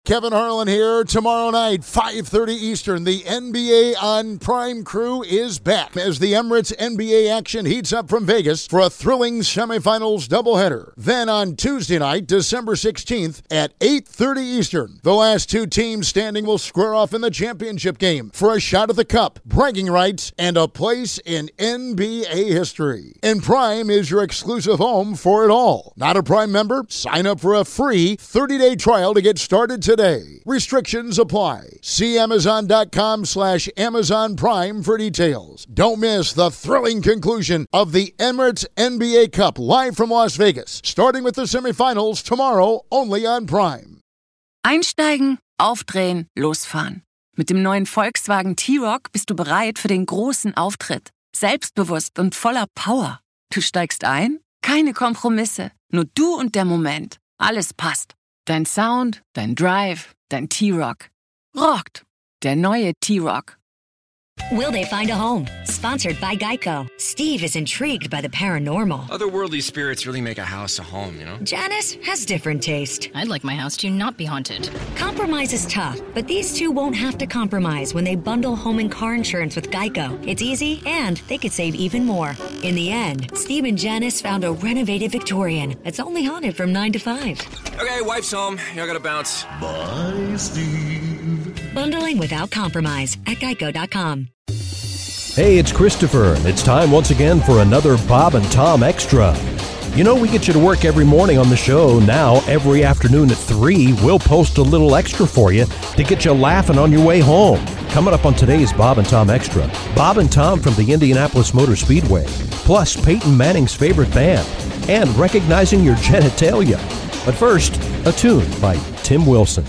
Kevin Harlan here. Tomorrow night, 5:30 Eastern, the NBA on Prime crew is back as the Emirates NBA action heats up from Vegas for a thrilling semifinals doubleheader. Then on Tuesday night, December 16th at 8:30 Eastern, the last two teams standing will square off in the championship game for a shot at the cup, bragging rights, and a place in NBA history. And Prime is your exclusive home for it all. Not a Prime member? Sign up for a free 30-day trial to get started today. Restrictions apply. See Amazon.com/Amazon Prime for details. Don't miss the thrilling conclusion of the Emirates NBA Cup live from Las Vegas, starting with the semifinals tomorrow only on Prime. Einsteigen, aufdrehen, losfahren. Mit dem neuen Volkswagen T-Roc bist du bereit für den großen Auftritt. Selbstbewusst und voller Power. Du steigst ein? Keine Kompromisse. Nur du und der Moment. Alles passt. Dein Sound, dein Drive, dein T-Roc. Rockt. Der neue T-Roc. Will they find a home? Sponsored by Geico. Steve is intrigued by the paranormal. Otherworldly spirits really make a house a home, you know? Janice has different taste. I'd like my house to not be haunted. Compromise is tough, but these two won't have to compromise when they bundle home and car insurance with Geico. It's easy, and they could save even more. In the end, Steve and Janice found a renovated Victorian that's only haunted from 9 to 5. Okay, wife's home. I gotta bounce. Bye, Steve. Bundling without compromise at Geico.com. Hey, it's Christopher, and it's time once again for another Bob and Tom Extra. You know, we get you to work every morning on the show. Now, every afternoon at 3, we'll post a little extra for you to get you laughing on your way home. Coming up on today's Bob and Tom Extra, Bob and Tom from the Indianapolis Motor Speedway, plus Peyton Manning's favorite band, and recognizing your genitalia. But first, a tune by Tim Wilson.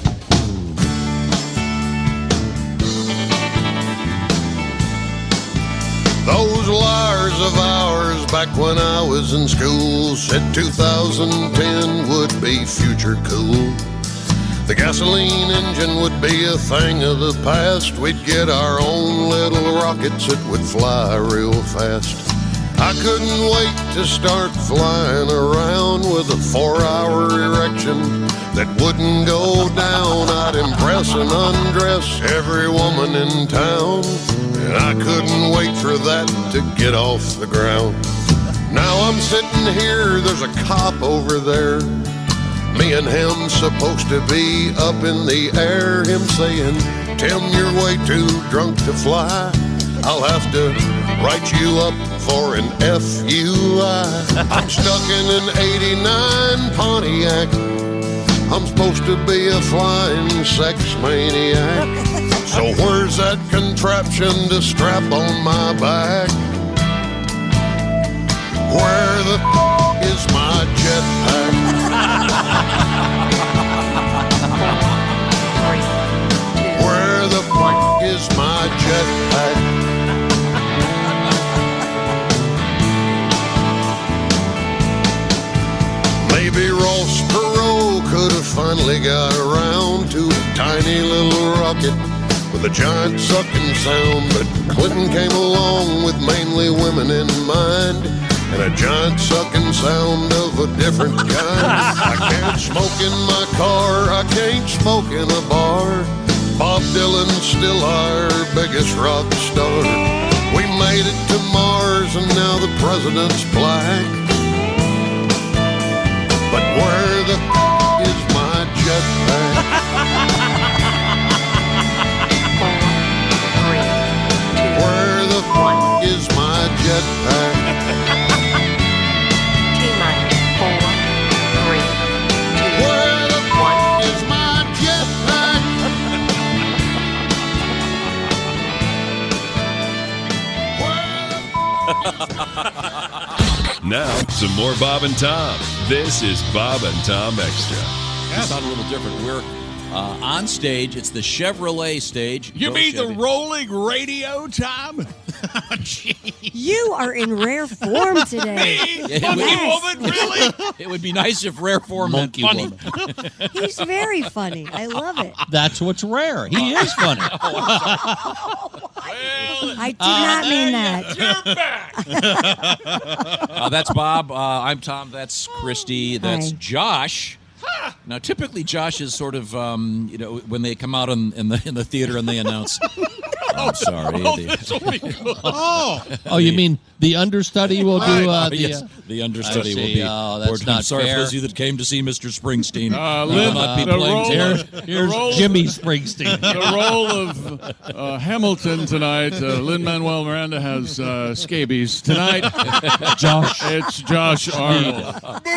Those liars of ours back when I was in school said 2010 would be future cool. The gasoline engine would be a thing of the past. We'd get our own little rockets that would fly real fast. I couldn't wait to start flying around with a 4-hour erection that wouldn't go down. I'd impress and undress every woman in town, and I couldn't wait for that to get off the ground. Now I'm sitting here, there's a cop over there. Me and him supposed to be up in the air. Him saying, Tim, you're way too drunk to fly. I'll have to write you up for an FUI. I'm stuck in an 89 Pontiac. I'm supposed to be a flying sex maniac. So where's that contraption to strap on my back? Where the is my jetpack? Where the is my jetpack? Maybe Ross Perot could have finally got around to a tiny little rocket with a giant sucking sound, but Clinton came along with mainly women in mind, and a giant sucking sound of a different kind. I can't smoke in my car, I can't smoke in a bar. Bob Dylan's still our biggest rock star. We made it to Mars and now the president's black. But where the is my jetpack? Where the is my jetpack? T-minus 4, 3, 2, Where the 1. is my jetpack? Now, some more Bob and Tom. This is Bob and Tom Extra. It's not a little different. We're on stage. It's the Chevrolet stage. You Go mean Chevy. the rolling radio, Tom? You are in rare form today. Funky woman, really? It would be nice if rare form meant Funky funny. woman. He's very funny. I love it. That's what's rare. He is funny. I did not mean that. You're back. That's Bob. I'm Tom. That's Christy. That's Hi. Josh. Now, typically, Josh is sort of, when they come out in the theater and they announce, I'm sorry. You mean the understudy will do yes, the understudy will be. Oh, that's not I'm sorry fair. for those of you that came to see Mr. Springsteen. Lynn, will not be the playing role- tonight. Here's Jimmy Springsteen. The role of Hamilton tonight, Lin-Manuel Miranda has scabies. Tonight, it's Josh Arnold.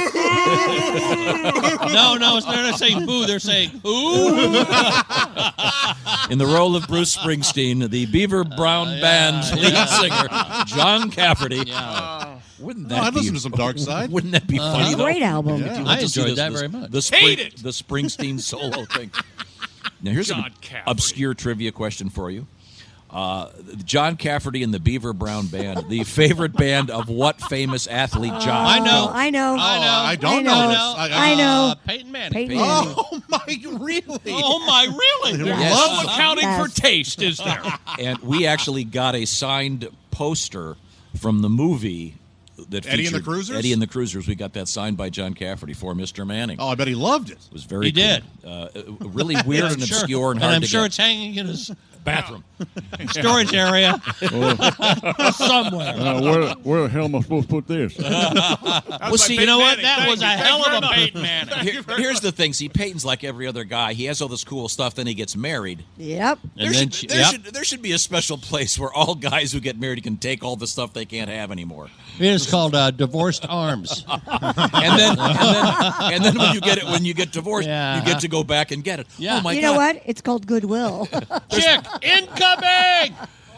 No, they're not saying boo. They're saying who? In the role of Bruce Springsteen, the Beaver Brown Band's lead singer, John Cafferty. Yeah. Wouldn't that I'd listen to some Dark Side. Wouldn't that be funny? though? Great album. If you I went to see enjoyed this- that this- very much. The Springsteen solo thing. Now here's an obscure trivia question for you. John Cafferty and the Beaver Brown Band, the favorite band of what famous athlete, John? I know. I don't know this. I know. Peyton Manning. Peyton Manning. Oh, my, really? Oh, my, really? Yes. Love accounting Yes. for taste, is there? And we actually got a signed poster from the movie that Eddie and the featured Cruisers? Eddie and the Cruisers. We got that signed by John Cafferty for Mr. Manning. Oh, I bet he loved it. It was very He did. Really weird and Sure. obscure and And hard I'm to sure get. it's hanging in his bathroom. Storage area. Somewhere. Where the hell am I supposed to put this? Well, see, You know what? That was a hell of a Peyton Manning. Here's the thing. See, Peyton's like every other guy. He has all this cool stuff, then he gets married. Yep. And There should be a special place where all guys who get married can take all the stuff they can't have anymore. It is called Divorced Arms. And then when you get divorced, Yeah. you get to go back and get it. Yeah. Oh my You God. know what? It's called Goodwill. Chick, incoming!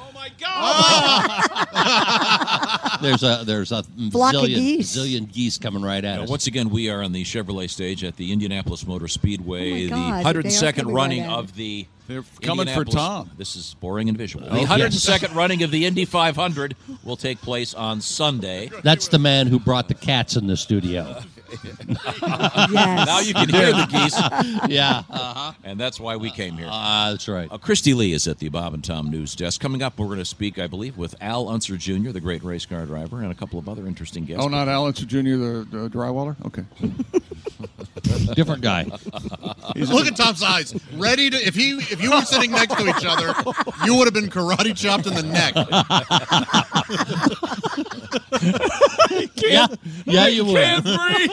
There's a Flock of geese. zillion geese coming right at us. Once again, we are on the Chevrolet stage at the Indianapolis Motor Speedway, Oh my the God, they are 102nd coming running right at of the They're coming for Indianapolis- Tom. This is boring and visual. Oh, The 102nd running of the Indy 500 will take place on Sunday. That's the man who brought the cats in the studio. Yes. Now you can hear the geese, Yeah. and that's why we came here. That's right. Christy Lee is at the Bob and Tom News Desk. Coming up, we're going to speak, I believe, with Al Unser Jr., the great race car driver, and a couple of other interesting guests. Oh, not Alan Jr., the drywaller? Okay. Different guy. Look at Tom's eyes. Ready to if you were sitting next to each other, you would have been karate chopped in the neck. Yeah, you would.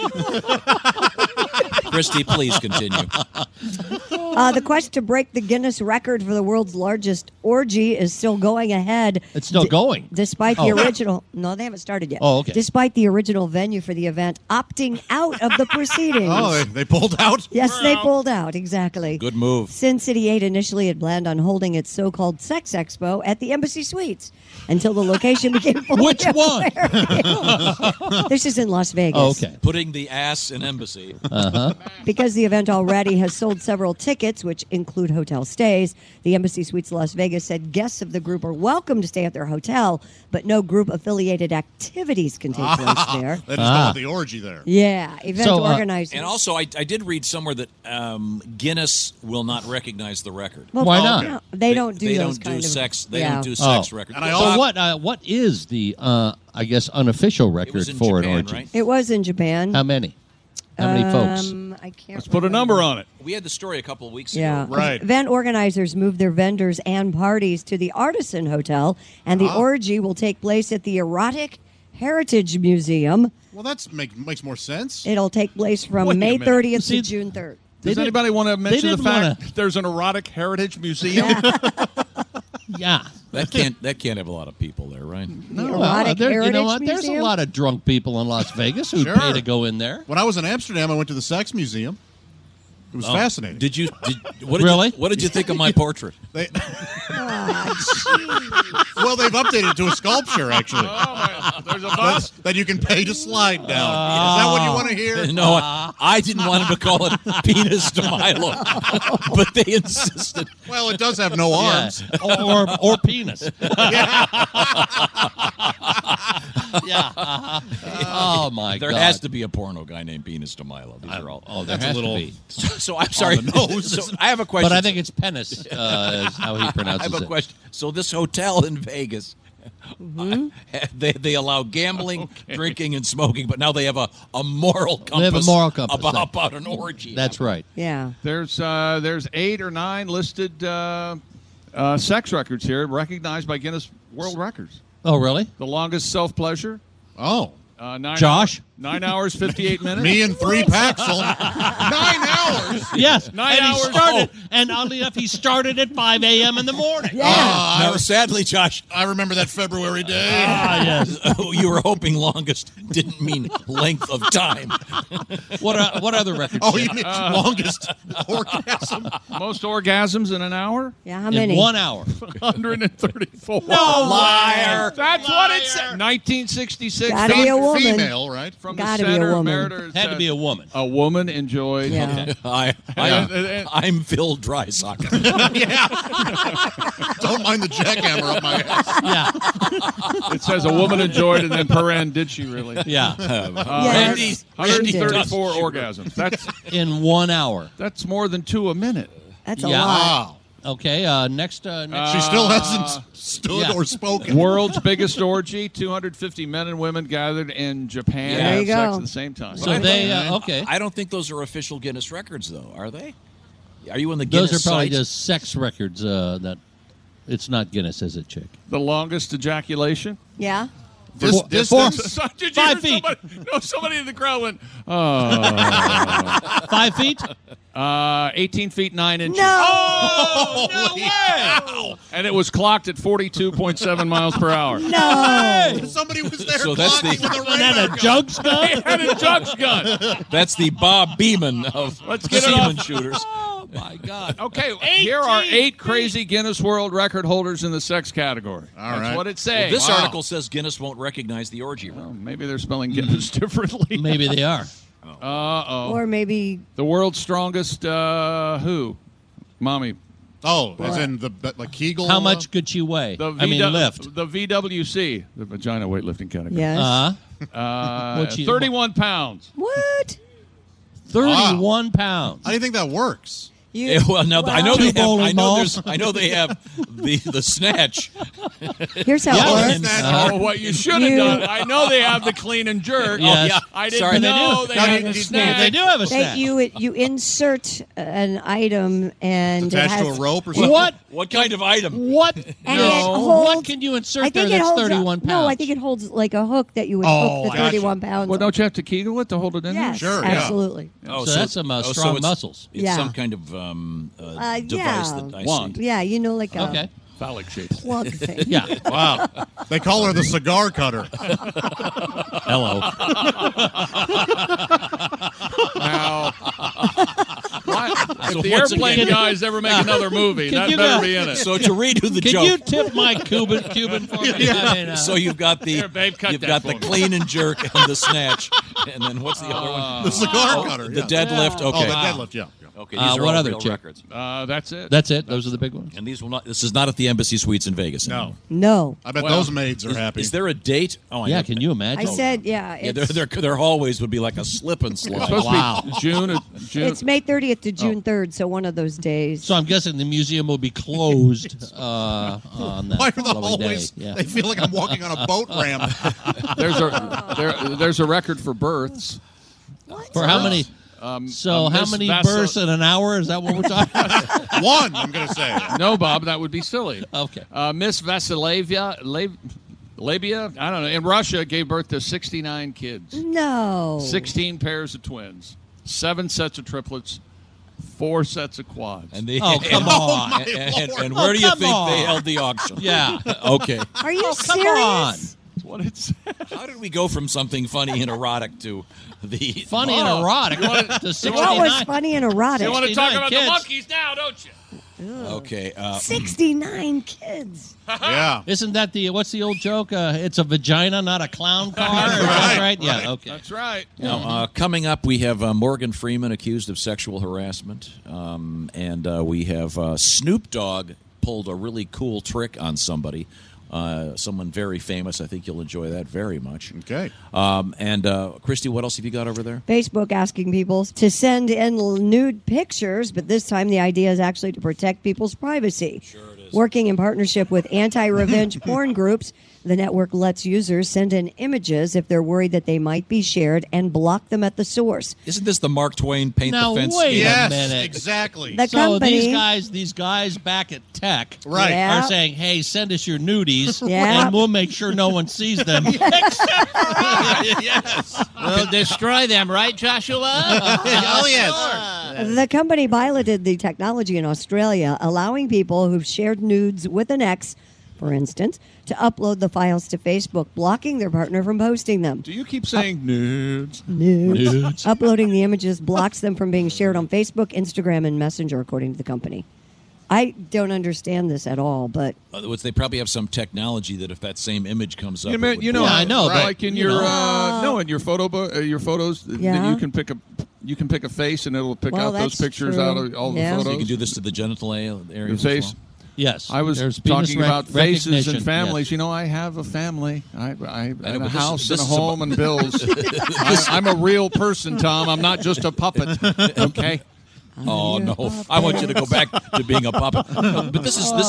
Christy, please continue. The quest to break the Guinness record for the world's largest orgy is still going ahead. It's still going? Despite the Oh. original... No, they haven't started yet. Oh, okay. Despite the original venue for the event opting out of the proceedings. Oh, they pulled out? Yes, they pulled out, exactly. Good move. Sin City 8 initially had planned on holding its so-called sex expo at the Embassy Suites until the location became fully Which one? aware. This is in Las Vegas. Oh, okay. Putting the ass in embassy. Because the event already has sold several tickets, which include hotel stays, the Embassy Suites Las Vegas said guests of the group are welcome to stay at their hotel, but no group-affiliated activities can take place there. They just call it the orgy there. Yeah, event organizers. And also, I did read somewhere that Guinness will not recognize the record. Well, Why not? no, they don't do They those don't kind do of sex. They yeah. don't do sex records. And I So also what is the I guess unofficial record in for Japan, an orgy? right? It was in Japan. How many? How many folks? I can't. Let's put a number on it. We had the story a couple of weeks Yeah. ago. Right. Event organizers moved their vendors and parties to the Artisan Hotel, and the orgy will take place at the Erotic Heritage Museum. well, that's makes more sense. It'll take place from Wait a May minute. 30th See, to June 3rd. Does anybody want to mention the didn't fact wanna- there's an erotic heritage museum? Yeah. That can't have a lot of people there, right? The Well, Erotic you Heritage know what? There's a Museum? lot of drunk people in Las Vegas who Sure. pay to go in there. When I was in Amsterdam, I went to the Sex Museum. It was fascinating. What did you think of my portrait? Well, they've updated it to a sculpture, actually. There's a bus. That you can pay to slide down. Is that what you want to hear? No, I didn't want him to call it penis to Milo, but they insisted. Well, it does have no arms. Yeah. or penis. Yeah. Oh, my God. There has to be a porno guy named Penis to Milo. These are all. Oh, there That's a has little- to be. So I'm sorry. On the nose. So I have a question. But I think it's penis, is how he I pronounces have a it. question. So this hotel in Vegas They allow gambling, drinking, and smoking, but now they have a moral compass. They have a moral compass about an orgy. That's right. Yeah. There's 8 or 9 listed sex records here, recognized by Guinness World Records. Oh, really? The longest self-pleasure. Oh. 9 hours, 58 minutes. Me and 3 packs. 9 hours. Yes. 9 and hours. He started, and oddly enough, he started at 5 a.m. in the morning. Now, sadly, Josh, I remember that February day. Yes. You were hoping longest didn't mean length of time. What other records? Oh, you mean longest orgasm? Most orgasms in an hour? Yeah, how many? In 1 hour. 134. No, liar. That's what it said. 1966. Gotta be a woman. Female, right? From Gotta the be a center, woman. Meredith Had to said be a woman. A woman enjoyed. Yeah. I'm Phil Drysock. Yeah. Don't mind the jackhammer up my ass. Yeah. It says a woman enjoyed, and then paren, did she really? Yeah. Yes. 134 orgasms. That's In 1 hour. That's more than 2 a minute. That's a Yeah. lot. Wow. Okay. Next. She still hasn't stood yeah. or spoken. World's biggest orgy, 250 men and women gathered in Japan. There you to have sex go. at the same time. So they. Okay. I don't think those are official Guinness records, though, are they? Are you in the Guinness Those are probably site? just sex records. That it's not Guinness, is it, chick? The longest ejaculation? Yeah. This Did you 5 hear feet. Somebody in the crowd went, 5 feet? 18 feet 9 inches. No. Oh, no way! And it was clocked at 42.7 miles per hour. No. Somebody was there. So that's clocking the- with a And had radar a junk's gun? And a junk's gun. That's the Bob Beeman of Let's get it semen off. shooters. Oh, my God. Okay, here are 8 crazy Guinness World Record holders in the sex category. All That's right. what it says. This Wow. article says Guinness won't recognize the orgy room. Well, maybe they're spelling Guinness differently. Maybe they are. Uh-oh. Or maybe The world's strongest who? Mommy. Oh, as in the like Kegel. How much could she weigh? The lift. The VWC, the vagina weightlifting category. yes. What'd she- 31 pounds. What? 31 pounds. How do you think that works? You, Yeah, well, now I know Two they have. bowling balls. I know they have the snatch. Here's how Yeah, it works. Oh, what you should have done. I know they have the clean and jerk. Yes. Oh, yeah. I didn't Sorry, know they Now, had you- the you- snack. They do have a That snack. you insert an item and it Attached has, to a rope or something? What? What kind of item? What? And No. it holds- What can you insert I there think it that's holds 31 pounds? No, I think it holds like a hook that you would Oh, hook the gotcha. 31 pounds. Well, don't you have to Kegel it to hold it in Yes, Sure, yeah. absolutely. Oh, So that's some so strong it's- muscles. It's Yeah. some kind of device yeah. that I Wand. see. Yeah, you know, like a Okay. there? Phallic shape. plug thing. Yeah. Wow. They call her the cigar cutter. Hello. Now, if So the once airplane again- guys ever make another movie, Can that you better go- be in it. So to redo the Can joke, you tip my Cuban for me? I mean, so you've got the Here, babe, cut you've that got for the me. clean and jerk and the snatch, and then what's the other one? The cigar Oh, cutter. the yeah. deadlift. Oh, Okay, the deadlift, yeah. okay. These are what all other real chick? records, That's it. That's it. Those are the big ones. and these will not. This is not at the Embassy Suites in Vegas. No. anymore. No. I bet Well, those maids are happy. Is there a date? Oh, I Yeah. know. Can you imagine? I said, yeah. Yeah, It's, their hallways would be like a slip and It's slide. supposed Wow. to be June. it's May 30th to June 3rd, so one of those days. So I'm guessing the museum will be closed on that Why are the lovely day. hallways? Yeah. They feel like I'm walking on a boat ramp. There's a record for births. For how many? So how Miss many Vasa- births in an hour? Is that what we're talking about? One, I'm going to say. No, Bob, that would be silly. Okay. Miss Vasilevia, Labia, I don't know, in Russia gave birth to 69 kids, No. 16 pairs of twins, 7 sets of triplets, 4 sets of quads. And they, Oh, come on. and where do you come think on. they held the auction? Yeah. Okay. Are you Oh, come serious? on. That's what it said. How did we go from something funny and erotic to the Funny and erotic. To 69. What was funny and erotic? You want to talk 69 about kids. the monkeys now, don't you? Okay. 69 kids. Yeah. Isn't that what's the old joke? It's a vagina, not a clown car. Is that right? Yeah. Okay. That's right. Now, coming up, we have Morgan Freeman accused of sexual harassment, and we have Snoop Dogg pulled a really cool trick on somebody. Someone very famous. I think you'll enjoy that very much. Okay. And Christy, what else have you got over there? Facebook asking people to send in nude pictures, but this time the idea is actually to protect people's privacy. Sure it is. Working in partnership with anti-revenge porn groups, the network lets users send in images if they're worried that they might be shared and block them at the source. Isn't this the Mark Twain paint Now, the fence wait scheme? a minute. Exactly. The So company- these guys back at Tech Right. Yeah. are saying, hey, send us your nudies, Yeah. and we'll make sure no one sees them. Except for us. Yes. We'll destroy them, right, Joshua? Oh, yes. The company piloted the technology in Australia, allowing people who've shared nudes with an ex, for instance, to upload the files to Facebook, blocking their partner from posting them. Do you keep saying nudes? Nudes. Uploading the images blocks them from being shared on Facebook, Instagram, and Messenger, according to the company. I don't understand this at all, but They probably have some technology that if that same image comes up, You it know, would you know, Yeah, I know, but, like in you your know. in your your photos, Yeah. that you can pick a face and it'll pick Well, out those that's pictures true. out of all Yeah. the So photos. you can do this to the genital area Your as face. well? Yes. I was There's penis talking about faces and recognition. families. Yes. You know, I have a family. I but and a this- house this and a is home and bills. I'm a real person, Tom. I'm not just a puppet. Okay. Oh no! I want you to go back to being a puppet. No, but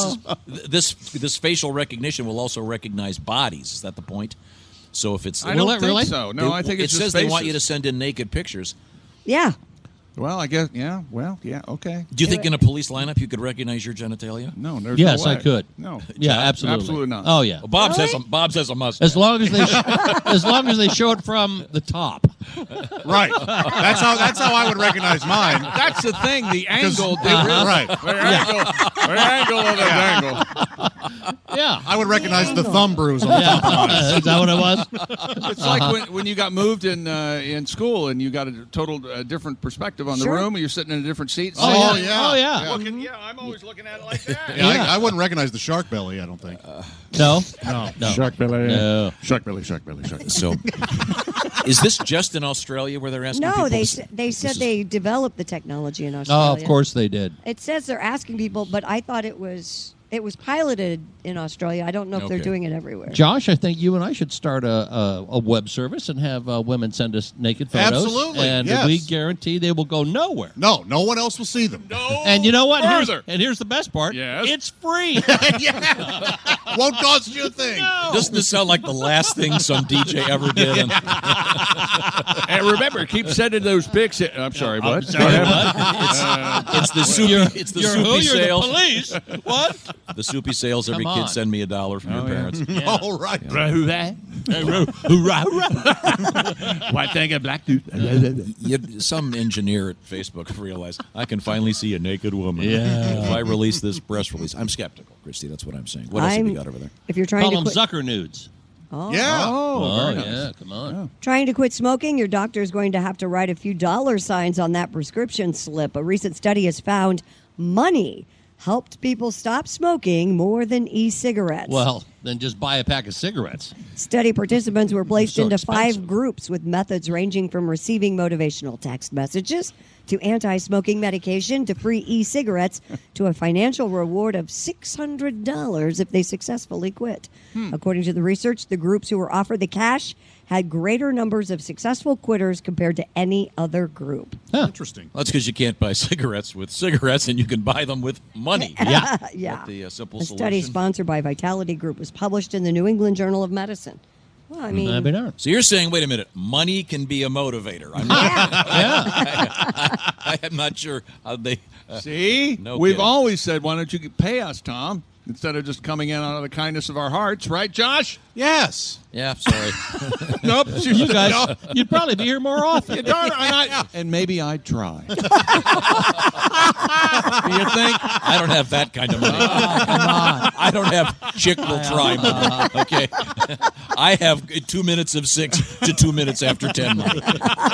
this facial recognition will also recognize bodies. Is that the point? So if it's I don't think so. No, I think it's it just says they want you to faces. send in naked pictures. yeah. Well, I guess. Yeah. Well, yeah. Okay. Do you think in a police lineup you could recognize your genitalia? No, there's Yes, no I way. could. No. Yeah, absolutely. Absolutely not. Oh, yeah. Well, Bob Really? says a mustache. As long as they show it from the top. Right. That's how I would recognize mine. That's the thing. The angle. Right. The angle of the angle. Yeah. I would recognize the thumb bruise on the top of mine. Is that what it was? It's like when you got moved in school and you got a total different perspective on the Sure. room. You're sitting in a different seat. Oh, yeah. Oh, yeah. Yeah, I'm always looking at it like that. Yeah, I wouldn't recognize the shark belly, I don't think. No. No. Shark belly. No. Shark belly, shark belly, shark belly. So, is this just in Australia where they're asking? No, people they to- they said this is- they developed the technology in Australia. Oh, of course they did. It says they're asking people, but I thought it was piloted in Australia. I don't know if they're Okay. doing it everywhere. Josh, I think you and I should start a web service and have women send us naked photos. Absolutely, And yes. we guarantee they will go nowhere. No one else will see them. No. And you know what? Further. Here's the best part. Yes. It's free. Yeah. Won't cost you a thing. Doesn't this sound like the last thing some DJ ever did? And And remember, keep sending those pics. I'm sorry, bud. Sorry, what? it's the soupy, it's the You're who? soupy You're sales. the police. What? The soupy sales. Every Come kid on. send me $1 from your parents. All right. Hoorah, hoorah. One thing, a black dude. Some engineer at Facebook realized I can finally see a naked woman. Yeah. If I release this press release, I'm skeptical, Christy. That's what I'm saying. What else have you got over there? If you're trying Call to them quit, Zucker nudes. Yeah. Oh, yeah. Come on. trying to quit smoking, your doctor is going to have to write a few dollar signs on that prescription slip. A recent study has found money helped people stop smoking more than e-cigarettes. Well, then just buy a pack of cigarettes. Study participants were placed So into expensive. 5 groups with methods ranging from receiving motivational text messages to anti-smoking medication to free e-cigarettes to a financial reward of $600 if they successfully quit. According to the research, the groups who were offered the cash had greater numbers of successful quitters compared to any other group. Interesting. Well, that's because you can't buy cigarettes with cigarettes, and you can buy them with money. Yeah. Yeah. The simple A solution. study sponsored by Vitality Group was published in the New England Journal of Medicine. Well, I mean, Maybe not. So you're saying, wait a minute, money can be a motivator. I'm not, I am not sure how they. See? No We've kidding. always said, why don't you pay us, Tom? Instead of just coming in out of the kindness of our hearts, right, Josh? Yes. Yeah, sorry. Nope. You guys, you'd probably be here more often. You darn, and maybe I'd try. Do you think? I don't have that kind of money. I don't have chick will try money. Okay. I have 2 minutes of 6 to 2 minutes after 10 money.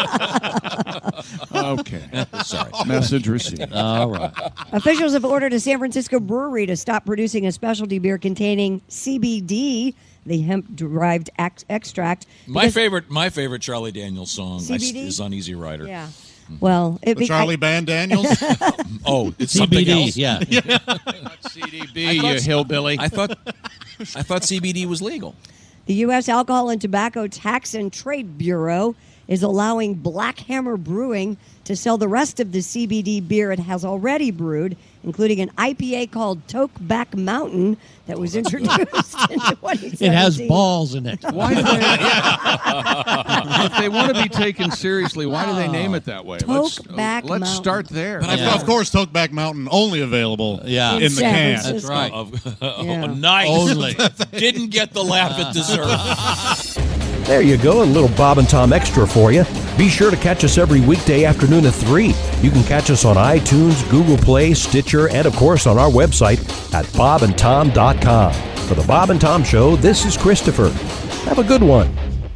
Okay. Sorry. Message received. All right. officials have ordered a San Francisco brewery to stop producing a specialty beer containing CBD, the hemp-derived extract. My because- favorite Charlie Daniels song CBD? is on Easy Rider. Yeah. Well, The Charlie Band Daniels. Oh, it's something CBD, else. yeah. CDB, you hillbilly. I thought CBD was legal. The U.S. Alcohol and Tobacco Tax and Trade Bureau is allowing Black Hammer Brewing to sell the rest of the CBD beer it has already brewed including an IPA called Tokeback Mountain that was introduced in 2017. It has balls in it. Why do they? If they want to be taken seriously, why do they name it that way? Tokeback Let's Mountain. start there. But of course, Tokeback Mountain only available in the San can. Francisco. That's right. Yeah. Nice. Only. Didn't get the laugh it deserved. There you go, a little Bob and Tom Extra for you. Be sure to catch us every weekday afternoon at 3. You can catch us on iTunes, Google Play, Stitcher, and of course on our website at bobandtom.com. For the Bob and Tom Show, this is Christopher. Have a good one.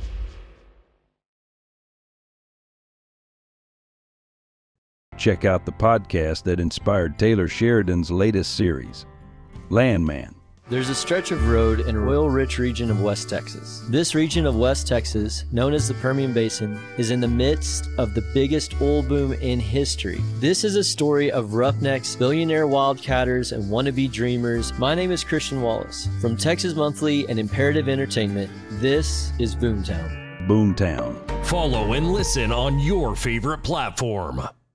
Check out the podcast that inspired Taylor Sheridan's latest series, Landman. There's a stretch of road in the oil-rich region of West Texas. This region of West Texas, known as the Permian Basin, is in the midst of the biggest oil boom in history. This is a story of roughnecks, billionaire wildcatters, and wannabe dreamers. My name is Christian Wallace. From Texas Monthly and Imperative Entertainment, this is Boomtown. Boomtown. Follow and listen on your favorite platform.